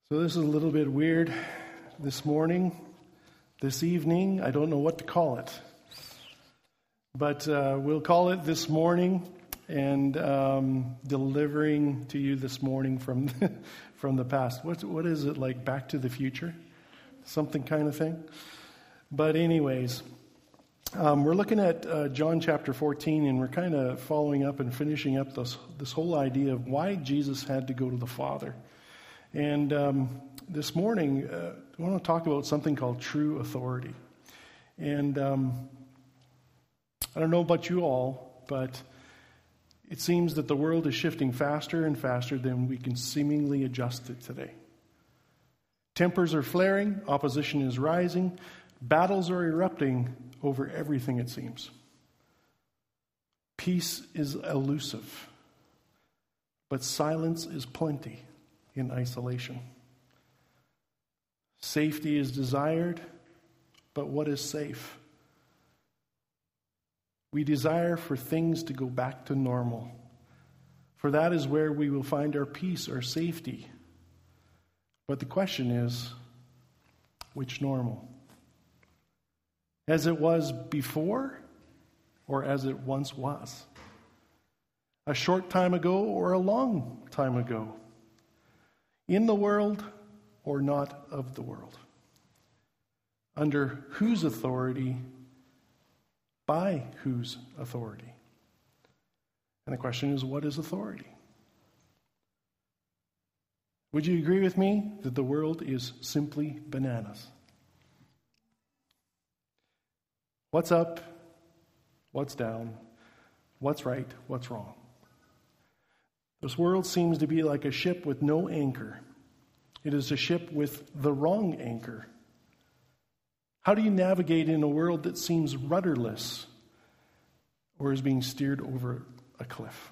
So this is a little bit weird this morning, this evening. I don't know what to call it. But we'll call it this morning and delivering to you this morning from from the past. What is it, like Back to the Future? Something kind of thing? But anyways, we're looking at John chapter 14, and we're kind of following up and finishing up this whole idea of why Jesus had to go to the Father. And this morning, I want to talk about something called true authority. And I don't know about you all, but it seems that the world is shifting faster and faster than we can seemingly adjust it today. Tempers are flaring, opposition is rising, battles are erupting over everything, it seems. Peace is elusive, but silence is plenty in isolation. Safety is desired, but what is safe? We desire for things to go back to normal, for that is where we will find our peace, our safety. But the question is, which normal? As it was before, or as it once was? A short time ago or a long time ago? In the world or not of the world? Under whose authority? By whose authority? And the question is, what is authority? Would you agree with me that the world is simply bananas? What's up? What's down? What's right? What's wrong? This world seems to be like a ship with no anchor. It is a ship with the wrong anchor. How do you navigate in a world that seems rudderless or is being steered over a cliff?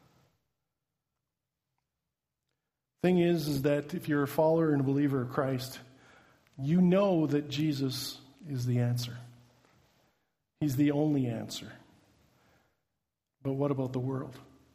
Thing is that if you're a follower and a believer of Christ, you know that Jesus is the answer. He's the only answer. But what about the world?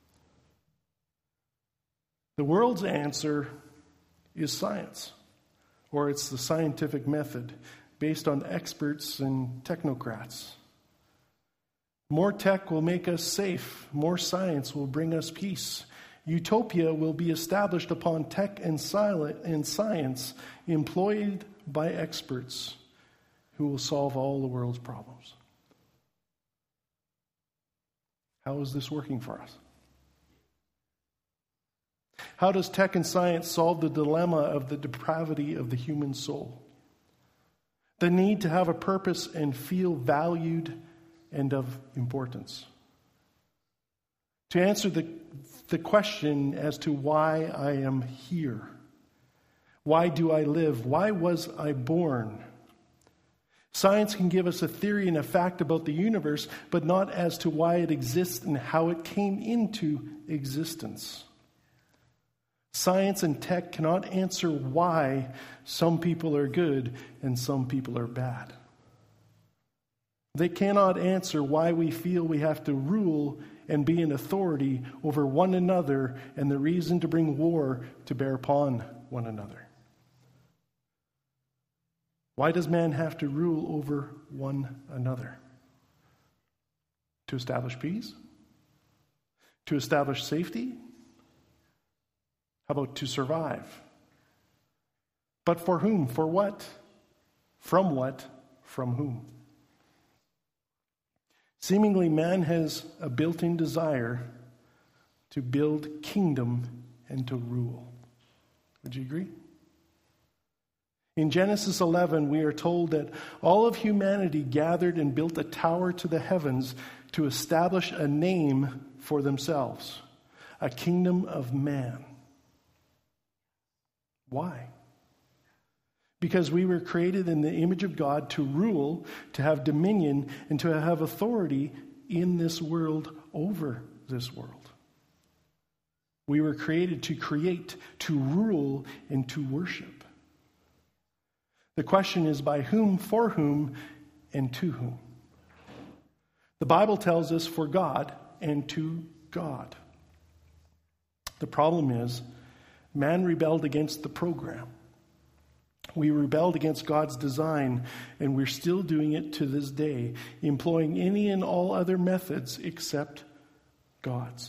The world's answer is science, or it's the scientific method based on experts and technocrats. More tech will make us safe. More science will bring us peace. Utopia will be established upon tech and science employed by experts who will solve all the world's problems. How is this working for us? How does tech and science solve the dilemma of the depravity of the human soul? The need to have a purpose and feel valued and of importance. To answer the question as to why I am here. Why do I live? Why was I born? Science can give us a theory and a fact about the universe, but not as to why it exists and how it came into existence. Science and tech cannot answer why some people are good and some people are bad. They cannot answer why we feel we have to rule and be in authority over one another and the reason to bring war to bear upon one another. Why does man have to rule over one another? To establish peace? To establish safety? How about to survive? But for whom? For what? From what? From whom? Seemingly, man has a built-in desire to build kingdom and to rule. Would you agree? In Genesis 11, we are told that all of humanity gathered and built a tower to the heavens to establish a name for themselves, a kingdom of man. Why? Because we were created in the image of God to rule, to have dominion, and to have authority in this world, over this world. We were created to create, to rule, and to worship. The question is by whom, for whom, and to whom? The Bible tells us for God and to God. The problem is, man rebelled against the program. We rebelled against God's design, and we're still doing it to this day, employing any and all other methods except God's.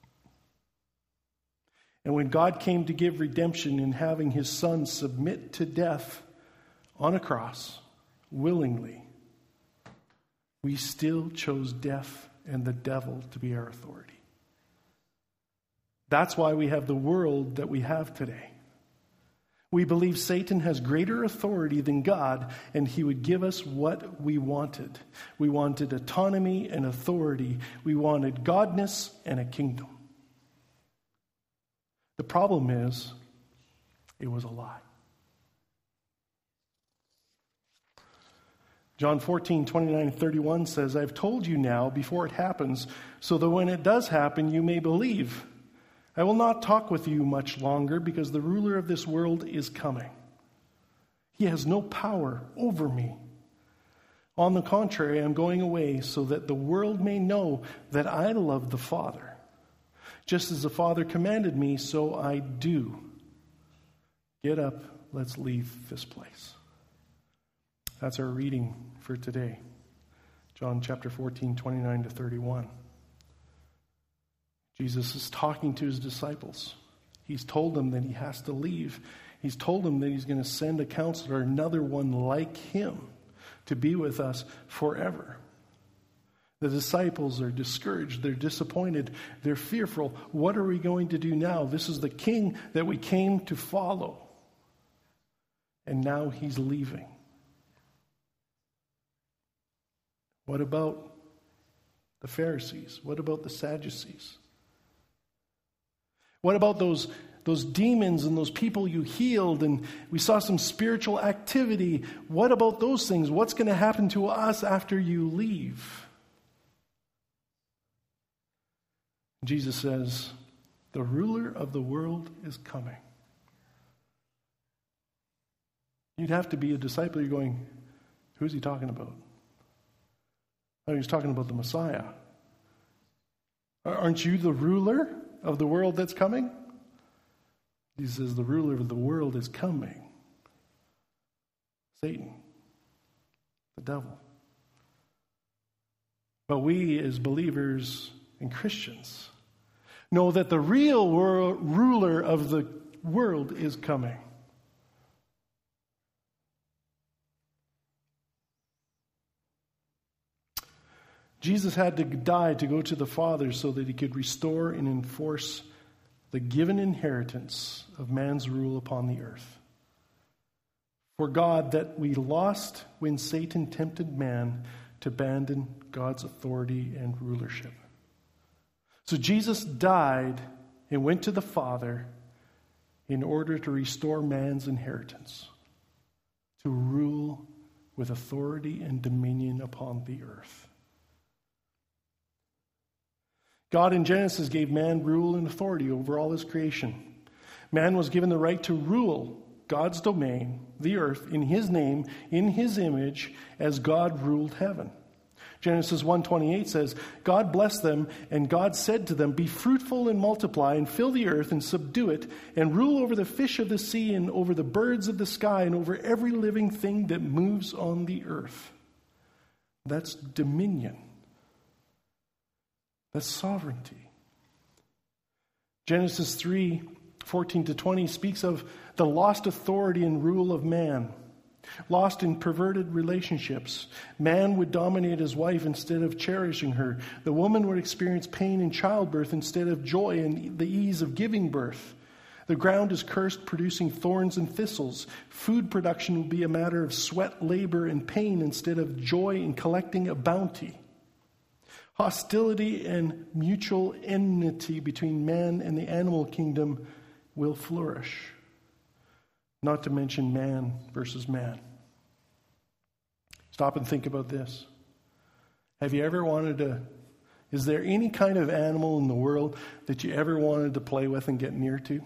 And when God came to give redemption in having his Son submit to death on a cross, willingly, we still chose death and the devil to be our authority. That's why we have the world that we have today. We believe Satan has greater authority than God, and he would give us what we wanted. We wanted autonomy and authority. We wanted godness and a kingdom. The problem is, it was a lie. John 14:29-31 says, I've told you now before it happens, so that when it does happen, you may believe. I will not talk with you much longer because the ruler of this world is coming. He has no power over me. On the contrary, I am going away so that the world may know that I love the Father. Just as the Father commanded me, so I do. Get up, let's leave this place. That's our reading for today. John chapter 14:29-31. Jesus is talking to his disciples. He's told them that he has to leave. He's told them that he's going to send a counselor, another one like him, to be with us forever. The disciples are discouraged. They're disappointed. They're fearful. What are we going to do now? This is the king that we came to follow. And now he's leaving. What about the Pharisees? What about the Sadducees? What about those demons and those people you healed and we saw some spiritual activity? What about those things? What's going to happen to us after you leave? Jesus says, the ruler of the world is coming. You'd have to be a disciple. You're going, who's he talking about? Oh, he's talking about the Messiah. Aren't you the ruler of the world that's coming? He says the ruler of the world is coming. Satan, the devil. But we as believers and Christians know that the real ruler of the world is coming. Jesus had to die to go to the Father so that he could restore and enforce the given inheritance of man's rule upon the earth. For God, that we lost when Satan tempted man to abandon God's authority and rulership. So Jesus died and went to the Father in order to restore man's inheritance, to rule with authority and dominion upon the earth. God in Genesis gave man rule and authority over all his creation. Man was given the right to rule God's domain, the earth, in his name, in his image, as God ruled heaven. Genesis 1:28 says, God blessed them, and God said to them, be fruitful and multiply, and fill the earth and subdue it, and rule over the fish of the sea, and over the birds of the sky, and over every living thing that moves on the earth. That's dominion. That's sovereignty. Genesis 3:14-20 speaks of the lost authority and rule of man. Lost in perverted relationships. Man would dominate his wife instead of cherishing her. The woman would experience pain in childbirth instead of joy and the ease of giving birth. The ground is cursed, producing thorns and thistles. Food production will be a matter of sweat, labor, and pain instead of joy in collecting a bounty. Hostility and mutual enmity between man and the animal kingdom will flourish. Not to mention man versus man. Stop and think about this. Have you ever wanted to... Is there any kind of animal in the world that you ever wanted to play with and get near to?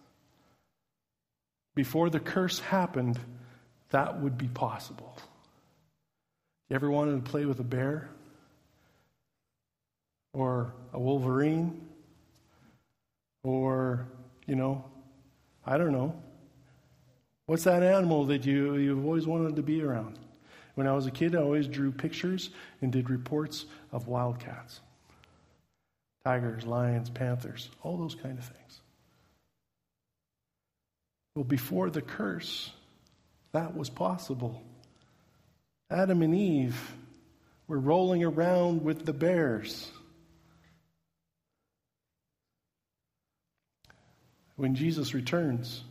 Before the curse happened, that would be possible. You ever wanted to play with a bear? Or a wolverine? Or, I don't know. What's that animal that you've always wanted to be around? When I was a kid, I always drew pictures and did reports of wildcats. Tigers, lions, panthers, all those kind of things. Well, before the curse, that was possible. Adam and Eve were rolling around with the bears. When Jesus returns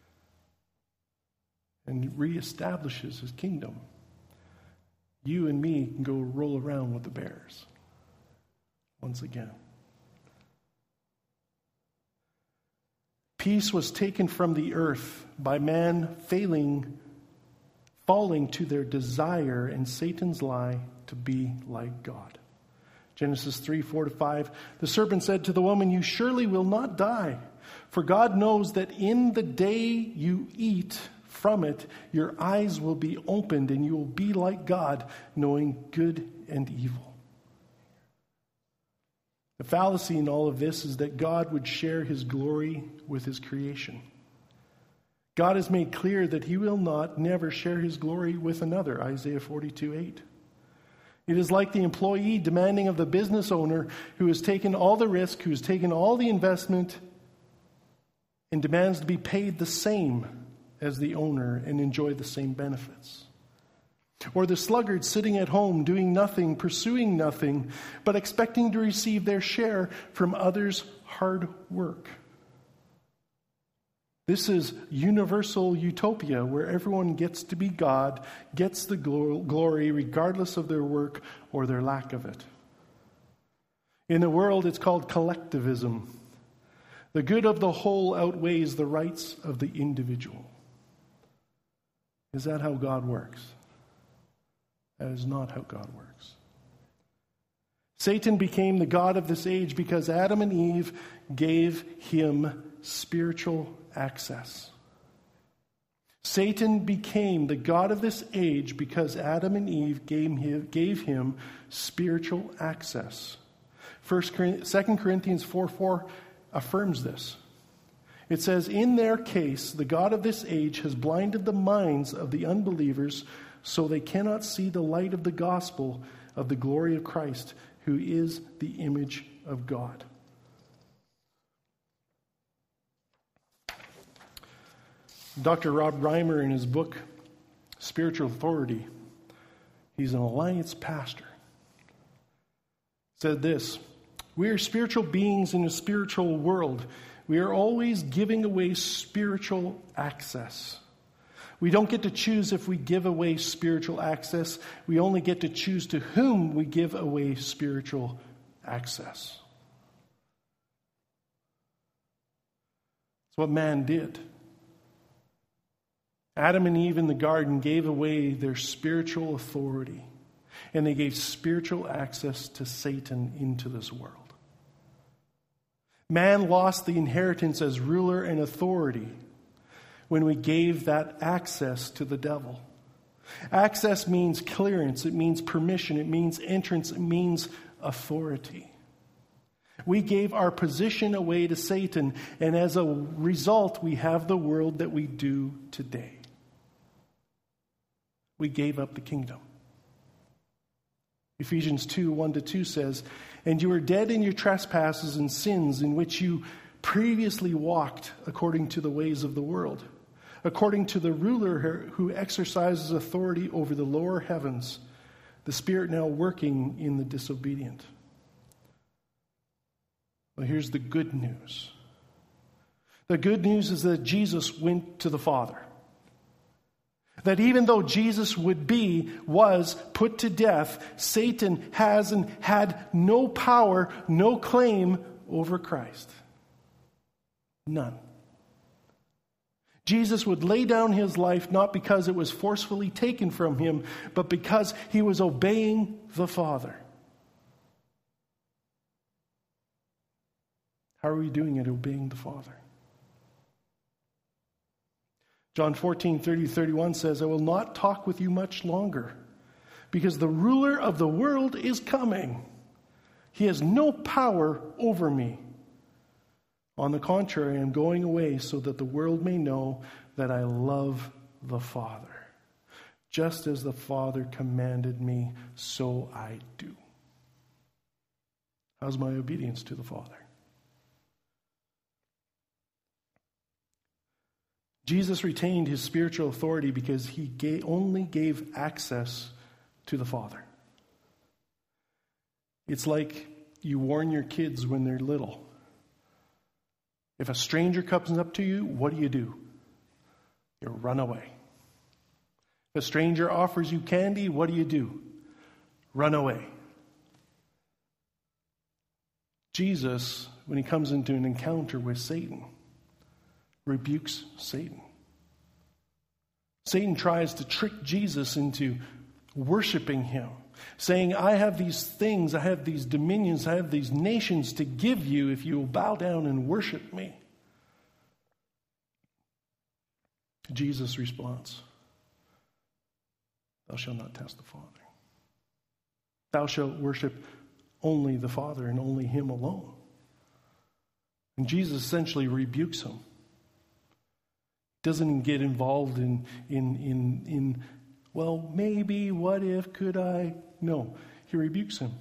and reestablishes his kingdom, you and me can go roll around with the bears once again. Peace was taken from the earth by man falling to their desire and Satan's lie to be like God. Genesis 3:4-5. The serpent said to the woman, "You surely will not die, for God knows that in the day you eat from it, your eyes will be opened and you will be like God, knowing good and evil." The fallacy in all of this is that God would share his glory with his creation. God has made clear that he will never share his glory with another, Isaiah 42:8. It is like the employee demanding of the business owner who has taken all the risk, who has taken all the investment, and demands to be paid the same as the owner and enjoy the same benefits. Or the sluggard sitting at home doing nothing, pursuing nothing, but expecting to receive their share from others' hard work. This is universal utopia where everyone gets to be God, gets the glory regardless of their work or their lack of it. In the world, it's called collectivism. The good of the whole outweighs the rights of the individual. Is that how God works? That is not how God works. Satan became the god of this age because Adam and Eve gave him spiritual access. Satan became the god of this age because Adam and Eve gave him spiritual access. 2 Corinthians 4:4 affirms this. It says, "In their case, the god of this age has blinded the minds of the unbelievers so they cannot see the light of the gospel of the glory of Christ, who is the image of God." Dr. Rob Reimer, in his book, Spiritual Authority, he's an Alliance pastor, said this: "We are spiritual beings in a spiritual world. We are always giving away spiritual access. We don't get to choose if we give away spiritual access. We only get to choose to whom we give away spiritual access." That's what man did. Adam and Eve in the garden gave away their spiritual authority, and they gave spiritual access to Satan into this world. Man lost the inheritance as ruler and authority when we gave that access to the devil. Access means clearance, it means permission, it means entrance, it means authority. We gave our position away to Satan, and as a result, we have the world that we do today. We gave up the kingdom. Ephesians 2:1-2 says, "And you were dead in your trespasses and sins in which you previously walked according to the ways of the world, according to the ruler who exercises authority over the lower heavens, the spirit now working in the disobedient." Well, here's the good news. The good news is that Jesus went to the Father. That even though Jesus was put to death, Satan has and had no power, no claim over Christ. None. Jesus would lay down his life not because it was forcefully taken from him, but because he was obeying the Father. How are we doing it, obeying the Father? John 14:30-31 says, "I will not talk with you much longer, because the ruler of the world is coming. He has no power over me. On the contrary, I am going away so that the world may know that I love the Father. Just as the Father commanded me, so I do. How's my obedience to the Father? Jesus retained his spiritual authority because he only gave access to the Father. It's like you warn your kids when they're little. If a stranger comes up to you, what do? You run away. If a stranger offers you candy, what do? Run away. Jesus, when he comes into an encounter with Satan, rebukes Satan. Satan tries to trick Jesus into worshiping him, saying, I have these things, I have these dominions, I have these nations to give you if you will bow down and worship me. Jesus responds, thou shalt not test the Father. Thou shalt worship only the Father and only him alone. And Jesus essentially rebukes him. Doesn't get involved in well, maybe, what if, could I? No, he rebukes him.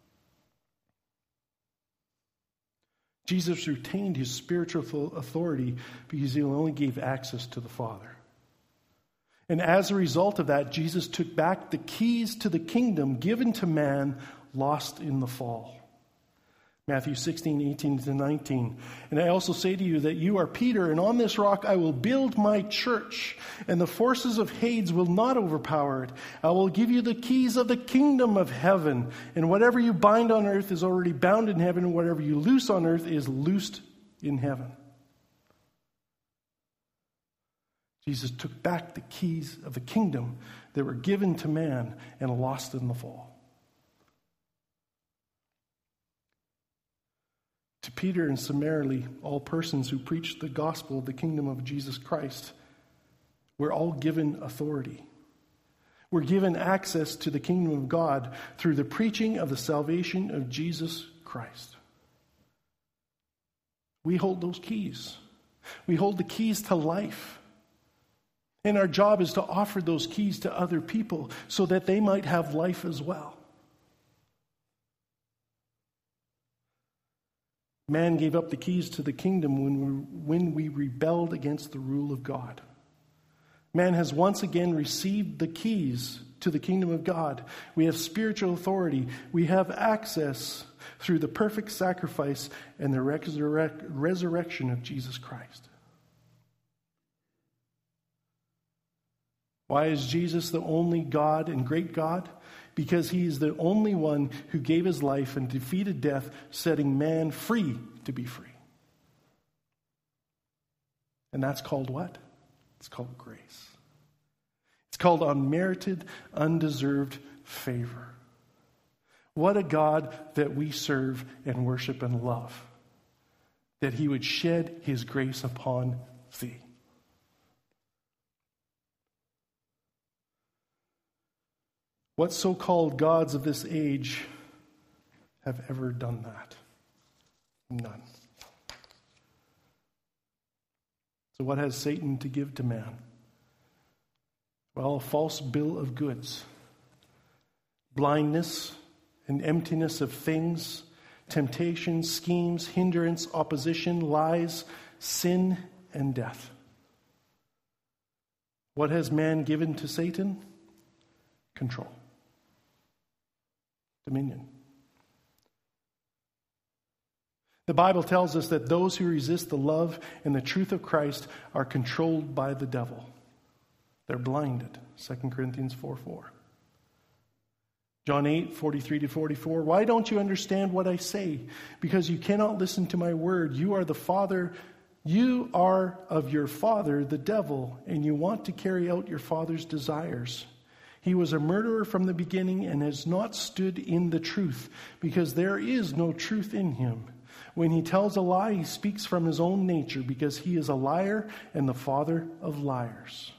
Jesus retained his spiritual authority because he only gave access to the Father. And as a result of that, Jesus took back the keys to the kingdom given to man lost in the fall. Matthew 16:18-19. And I also say to you that you are Peter, and on this rock I will build my church, and the forces of Hades will not overpower it. I will give you the keys of the kingdom of heaven, and whatever you bind on earth is already bound in heaven, and whatever you loose on earth is loosed in heaven. Jesus took back the keys of the kingdom that were given to man and lost in the fall. To Peter and summarily all persons who preach the gospel of the kingdom of Jesus Christ, we're all given authority. We're given access to the kingdom of God through the preaching of the salvation of Jesus Christ. We hold those keys. We hold the keys to life. And our job is to offer those keys to other people so that they might have life as well. Man gave up the keys to the kingdom when we rebelled against the rule of God. Man has once again received the keys to the kingdom of God. We have spiritual authority. We have access through the perfect sacrifice and the resurrection of Jesus Christ. Why is Jesus the only God and great God? Because he is the only one who gave his life and defeated death, setting man free to be free. And that's called what? It's called grace. It's called unmerited, undeserved favor. What a God that we serve and worship and love. That he would shed his grace upon thee. What so-called gods of this age have ever done that? None. So what has Satan to give to man? Well, a false bill of goods. Blindness and emptiness of things, temptation, schemes, hindrance, opposition, lies, sin, and death. What has man given to Satan? Control. Dominion. The Bible tells us that those who resist the love and the truth of Christ are controlled by the devil. They're blinded. 2 Corinthians 4:4. John 8:43-44. Why don't you understand what I say? Because you cannot listen to my word. You are of your father, the devil, and you want to carry out your father's desires. He was a murderer from the beginning and has not stood in the truth, because there is no truth in him. When he tells a lie, he speaks from his own nature, because he is a liar and the father of liars.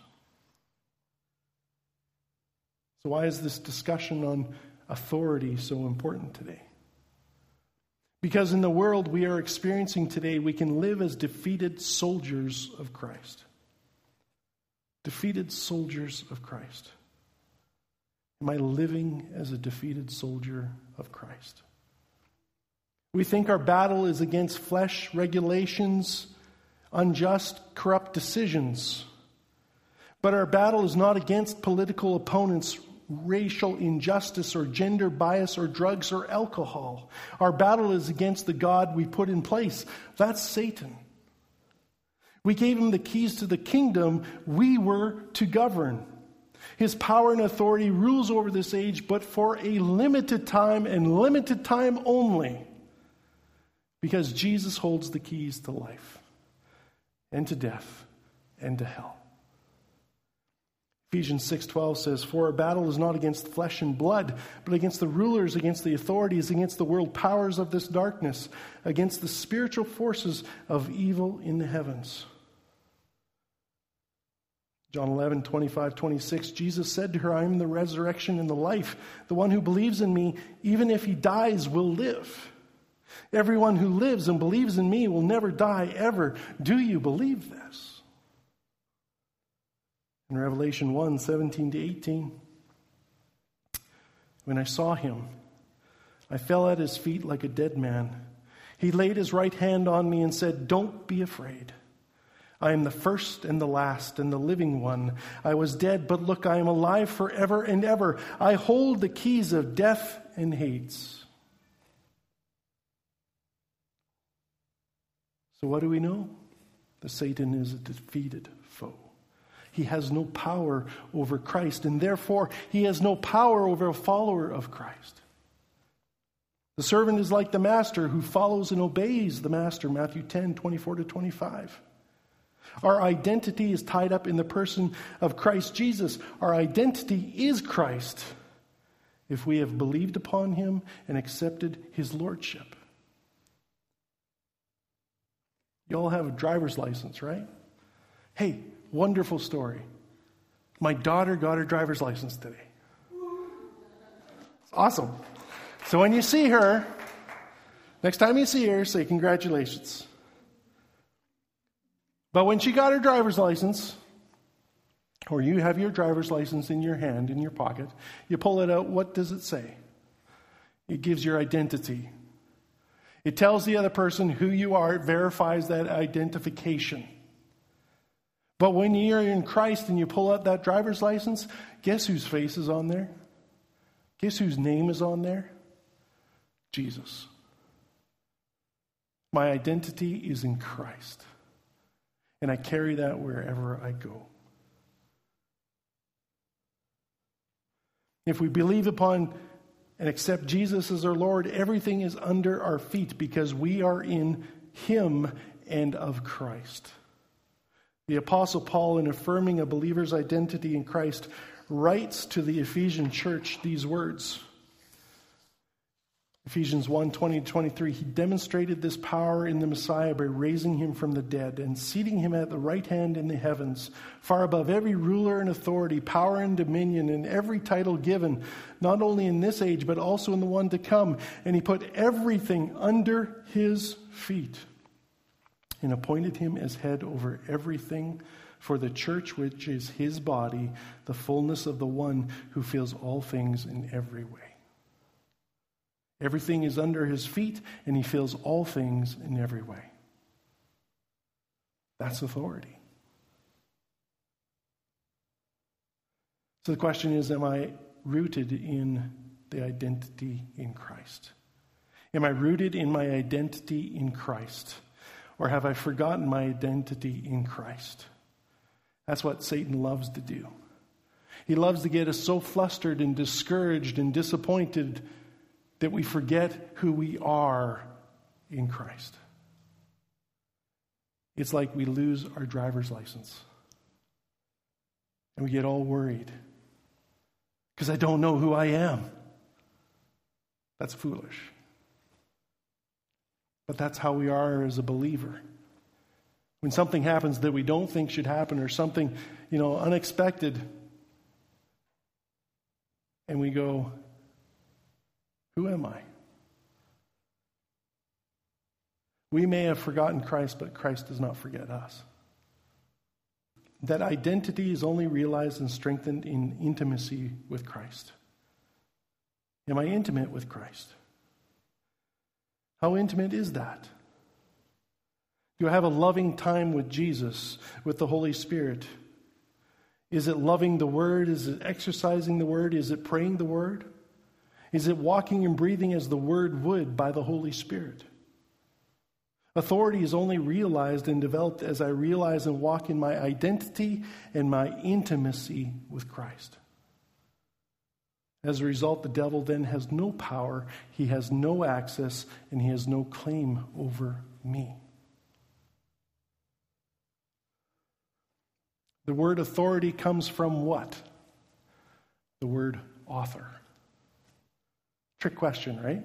So why is this discussion on authority so important today? Because in the world we are experiencing today, we can live as defeated soldiers of Christ. Defeated soldiers of Christ. Am I living as a defeated soldier of Christ? We think our battle is against flesh, regulations, unjust, corrupt decisions. But our battle is not against political opponents, racial injustice, or gender bias, or drugs, or alcohol. Our battle is against the God we put in place. That's Satan. We gave him the keys to the kingdom we were to govern. His power and authority rules over this age, but for a limited time and limited time only. Because Jesus holds the keys to life and to death and to hell. Ephesians 6:12 says, "For our battle is not against flesh and blood, but against the rulers, against the authorities, against the world powers of this darkness, against the spiritual forces of evil in the heavens." John 11:25-26, Jesus said to her, "I am the resurrection and the life. The one who believes in me, even if he dies, will live. Everyone who lives and believes in me will never die ever. Do you believe this?" In Revelation 1:17-18, "When I saw him, I fell at his feet like a dead man. He laid his right hand on me and said, 'Don't be afraid. I am the first and the last and the living one. I was dead, but look, I am alive forever and ever. I hold the keys of death and Hades.'" So what do we know? That Satan is a defeated foe. He has no power over Christ, and therefore he has no power over a follower of Christ. The servant is like the master who follows and obeys the master, Matthew 10:24-25. Our identity is tied up in the person of Christ Jesus. Our identity is Christ if we have believed upon him and accepted his lordship. You all have a driver's license, right? Hey, wonderful story. My daughter got her driver's license today. It's awesome. So when you see her, next time you see her, say congratulations. But when she got her driver's license, or you have your driver's license in your hand, in your pocket, you pull it out, what does it say? It gives your identity. It tells the other person who you are. It verifies that identification. But when you're in Christ and you pull out that driver's license, guess whose face is on there? Guess whose name is on there? Jesus. My identity is in Christ. And I carry that wherever I go. If we believe upon and accept Jesus as our Lord, everything is under our feet because we are in him and of Christ. The Apostle Paul, in affirming a believer's identity in Christ, writes to the Ephesian church these words. Ephesians 1:20-23, "He demonstrated this power in the Messiah by raising him from the dead and seating him at the right hand in the heavens, far above every ruler and authority, power and dominion, and every title given, not only in this age, but also in the one to come. And he put everything under his feet and appointed him as head over everything for the church, which is his body, the fullness of the one who fills all things in every way." Everything is under his feet, and he fills all things in every way. That's authority. So the question is, am I rooted in the identity in Christ? Am I rooted in my identity in Christ? Or have I forgotten my identity in Christ? That's what Satan loves to do. He loves to get us so flustered and discouraged and disappointed that we forget who we are in Christ. It's like we lose our driver's license. And we get all worried because I don't know who I am. That's foolish. But that's how we are as a believer. When something happens that we don't think should happen, or something, unexpected, and we go, who am I? We may have forgotten Christ, but Christ does not forget us. That identity is only realized and strengthened in intimacy with Christ. Am I intimate with Christ? How intimate is that? Do I have a loving time with Jesus, with the Holy Spirit? Is it loving the Word? Is it exercising the Word? Is it praying the Word? Is it walking and breathing as the Word would by the Holy Spirit? Authority is only realized and developed as I realize and walk in my identity and my intimacy with Christ. As a result, the devil then has no power, he has no access, and he has no claim over me. The word authority comes from what? The word author. Trick question, right?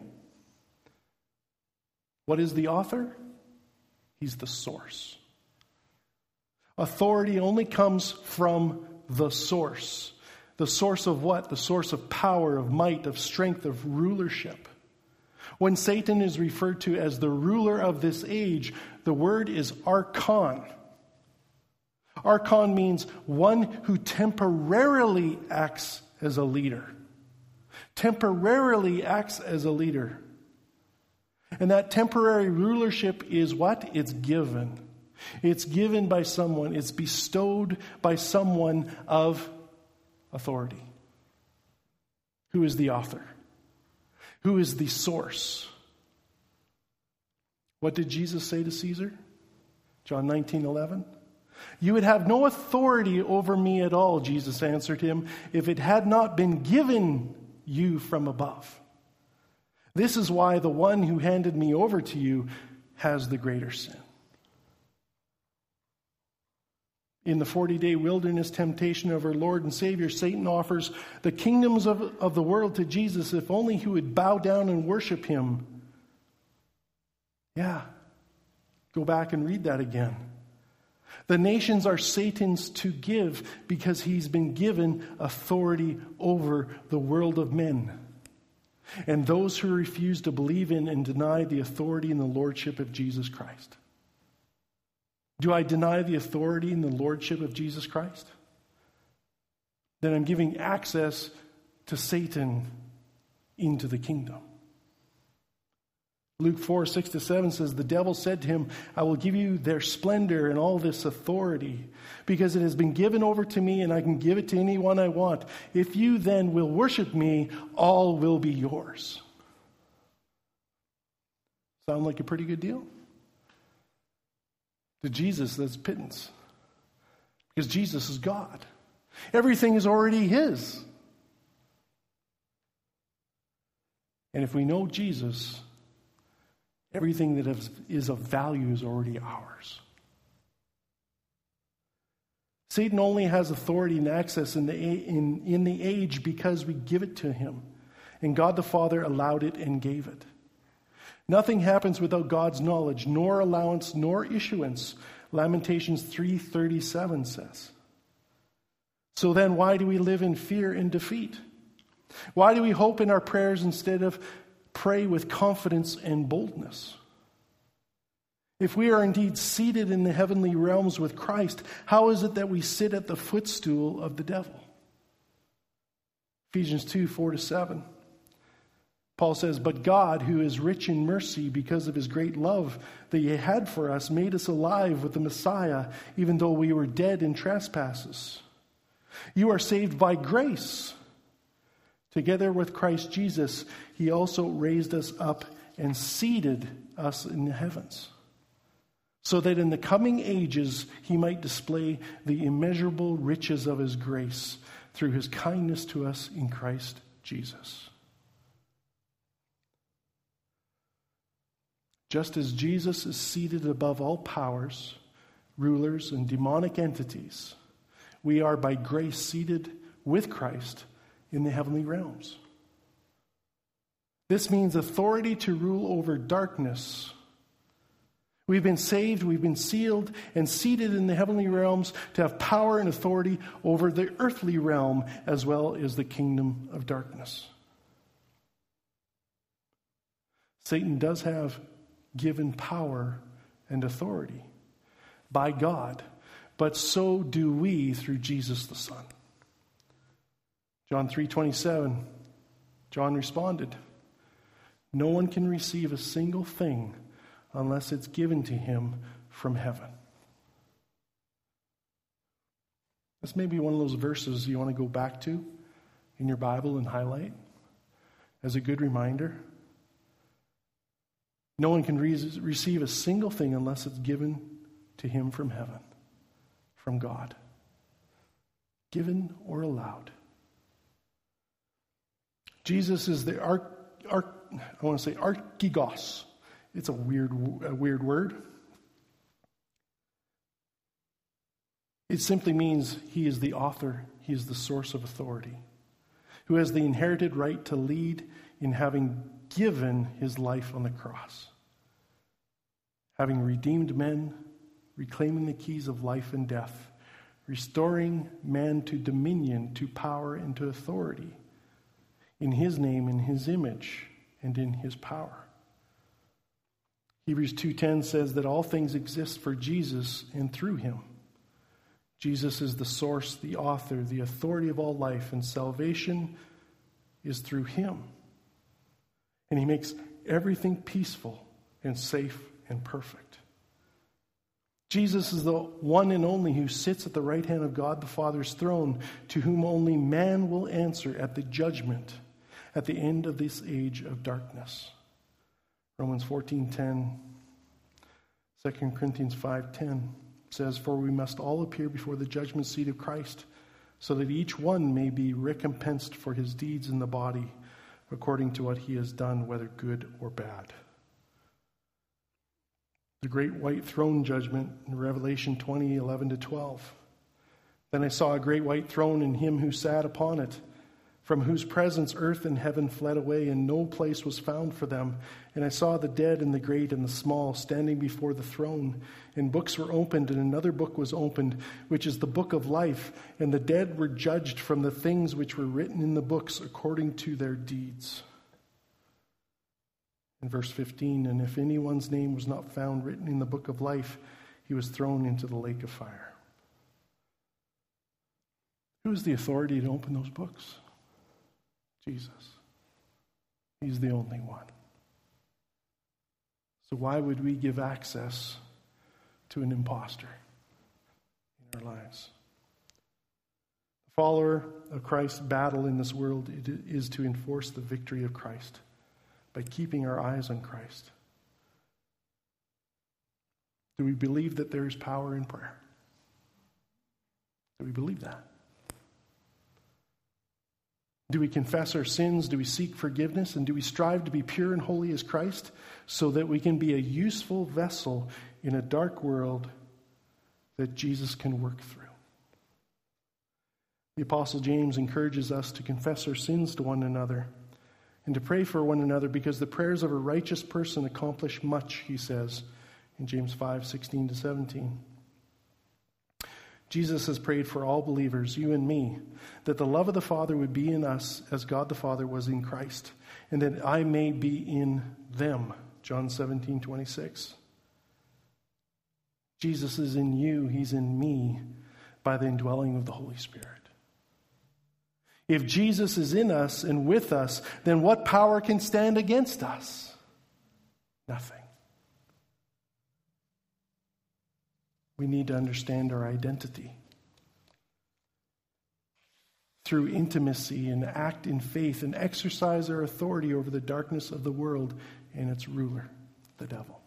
What is the author? He's the source. Authority only comes from the source. The source of what? The source of power, of might, of strength, of rulership. When Satan is referred to as the ruler of this age, the word is archon. Archon means one who temporarily acts as a leader. Temporarily acts as a leader. And that temporary rulership is what? It's given. It's given by someone. It's bestowed by someone of authority. Who is the author? Who is the source? What did Jesus say to Caesar? John 19:11. You would have no authority over me at all, Jesus answered him, if it had not been given you from above. This is why the one who handed me over to you has the greater sin. In the 40-day wilderness temptation of our Lord and Savior, Satan offers the kingdoms of the world to Jesus if only he would bow down and worship him. Yeah, go back and read that again. The nations are Satan's to give because he's been given authority over the world of men. And those who refuse to believe in and deny the authority and the lordship of Jesus Christ. Do I deny the authority and the lordship of Jesus Christ? Then I'm giving access to Satan into the kingdom. Luke 4:6-7 says, the devil said to him, I will give you their splendor and all this authority, because it has been given over to me and I can give it to anyone I want. If you then will worship me, all will be yours. Sound like a pretty good deal? To Jesus, that's pittance. Because Jesus is God. Everything is already his. And if we know Jesus, everything that is of value is already ours. Satan only has authority and access in the age because we give it to him. And God the Father allowed it and gave it. Nothing happens without God's knowledge, nor allowance, nor issuance. Lamentations 3:37 says. So then why do we live in fear and defeat? Why do we hope in our prayers instead of pray with confidence and boldness? If we are indeed seated in the heavenly realms with Christ, how is it that we sit at the footstool of the devil? Ephesians 2:4-7. Paul says, but God, who is rich in mercy because of his great love that he had for us, made us alive with the Messiah, even though we were dead in trespasses. You are saved by grace. Together with Christ Jesus, he also raised us up and seated us in the heavens, so that in the coming ages he might display the immeasurable riches of his grace through his kindness to us in Christ Jesus. Just as Jesus is seated above all powers, rulers, and demonic entities, we are by grace seated with Christ in the heavenly realms. This means authority to rule over darkness. We've been saved, we've been sealed, and seated in the heavenly realms to have power and authority over the earthly realm as well as the kingdom of darkness. Satan does have given power and authority by God, but so do we through Jesus the Son. John 3:27, John responded, "No one can receive a single thing unless it's given to him from heaven." That's maybe one of those verses you want to go back to in your Bible and highlight as a good reminder. No one can receive a single thing unless it's given to him from heaven, from God. Given or allowed. Jesus is the archigos. It's a weird word. It simply means he is the author, he is the source of authority, who has the inherited right to lead in having given his life on the cross, having redeemed men, reclaiming the keys of life and death, restoring man to dominion, to power, and to authority, in his name, in his image, and in his power. Hebrews 2:10 says that all things exist for Jesus and through him. Jesus is the source, the author, the authority of all life, and salvation is through him. And he makes everything peaceful and safe and perfect. Jesus is the one and only who sits at the right hand of God the Father's throne, to whom only man will answer at the judgment, at the end of this age of darkness. Romans 14:10, 2 Corinthians 5:10 says, "For we must all appear before the judgment seat of Christ, so that each one may be recompensed for his deeds in the body, according to what he has done, whether good or bad." The great white throne judgment in Revelation 20:11-12. "Then I saw a great white throne and him who sat upon it, from whose presence earth and heaven fled away, and no place was found for them. And I saw the dead and the great and the small standing before the throne. And books were opened, and another book was opened, which is the book of life. And the dead were judged from the things which were written in the books according to their deeds." In verse 15, "And if anyone's name was not found written in the book of life, he was thrown into the lake of fire." Who has the authority to open those books? Jesus. He's the only one. So why would we give access to an imposter in our lives? The follower of Christ's battle in this world is to enforce the victory of Christ by keeping our eyes on Christ. Do we believe that there is power in prayer? Do we believe that? Do we confess our sins? Do we seek forgiveness? And do we strive to be pure and holy as Christ, so that we can be a useful vessel in a dark world that Jesus can work through? The Apostle James encourages us to confess our sins to one another and to pray for one another, because the prayers of a righteous person accomplish much, he says in James 5:16-17. Jesus has prayed for all believers, you and me, that the love of the Father would be in us as God the Father was in Christ, and that I may be in them. John 17:26. Jesus is in you, he's in me, by the indwelling of the Holy Spirit. If Jesus is in us and with us, then what power can stand against us? Nothing. We need to understand our identity through intimacy and act in faith and exercise our authority over the darkness of the world and its ruler, the devil.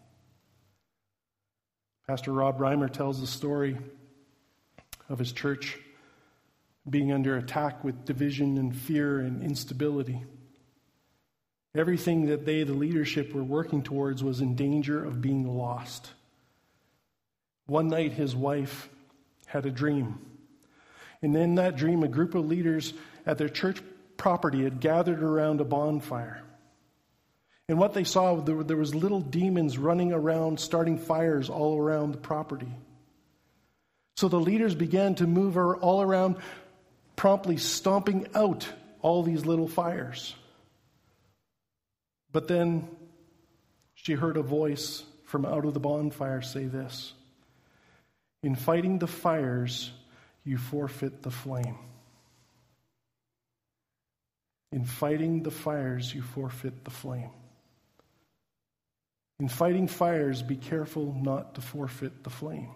Pastor Rob Reimer tells the story of his church being under attack with division and fear and instability. Everything that they, the leadership, were working towards was in danger of being lost. One night his wife had a dream. And in that dream, a group of leaders at their church property had gathered around a bonfire. And what they saw, there was little demons running around, starting fires all around the property. So the leaders began to move her all around, promptly stomping out all these little fires. But then she heard a voice from out of the bonfire say this: "In fighting the fires, you forfeit the flame." In fighting the fires, you forfeit the flame. In fighting fires, be careful not to forfeit the flame.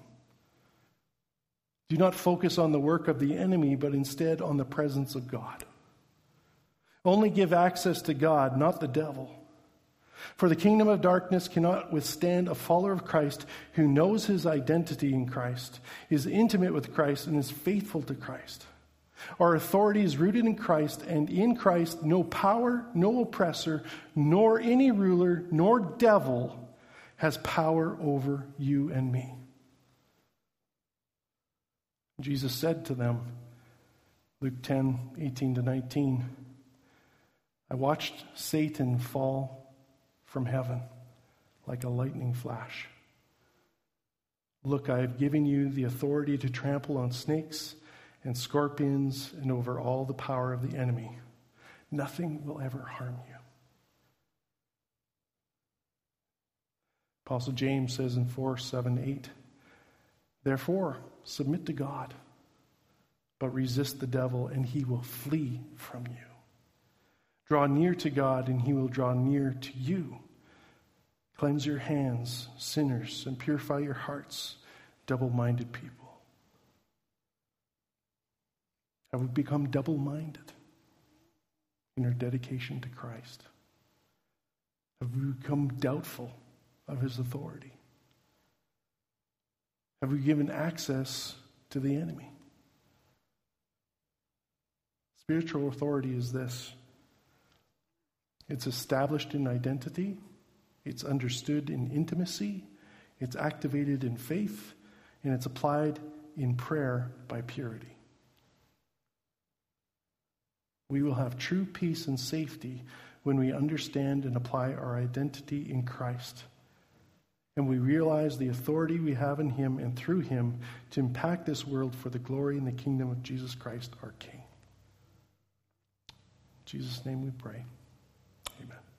Do not focus on the work of the enemy, but instead on the presence of God. Only give access to God, not the devil. For the kingdom of darkness cannot withstand a follower of Christ who knows his identity in Christ, is intimate with Christ, and is faithful to Christ. Our authority is rooted in Christ, and in Christ no power, no oppressor, nor any ruler, nor devil has power over you and me. Jesus said to them, Luke 10:18-19, "I watched Satan fall from heaven like a lightning flash. Look, I have given you the authority to trample on snakes and scorpions and over all the power of the enemy. Nothing will ever harm you." Apostle James says in 4:7-8, "Therefore, submit to God, but resist the devil, and he will flee from you. Draw near to God, and he will draw near to you. Cleanse your hands, sinners, and purify your hearts, double-minded people." Have we become double-minded in our dedication to Christ? Have we become doubtful of his authority? Have we given access to the enemy? Spiritual authority is this: it's established in identity, it's understood in intimacy, it's activated in faith, and it's applied in prayer by purity. We will have true peace and safety when we understand and apply our identity in Christ, and we realize the authority we have in him and through him to impact this world for the glory and the kingdom of Jesus Christ, our King. In Jesus' name we pray. Amen.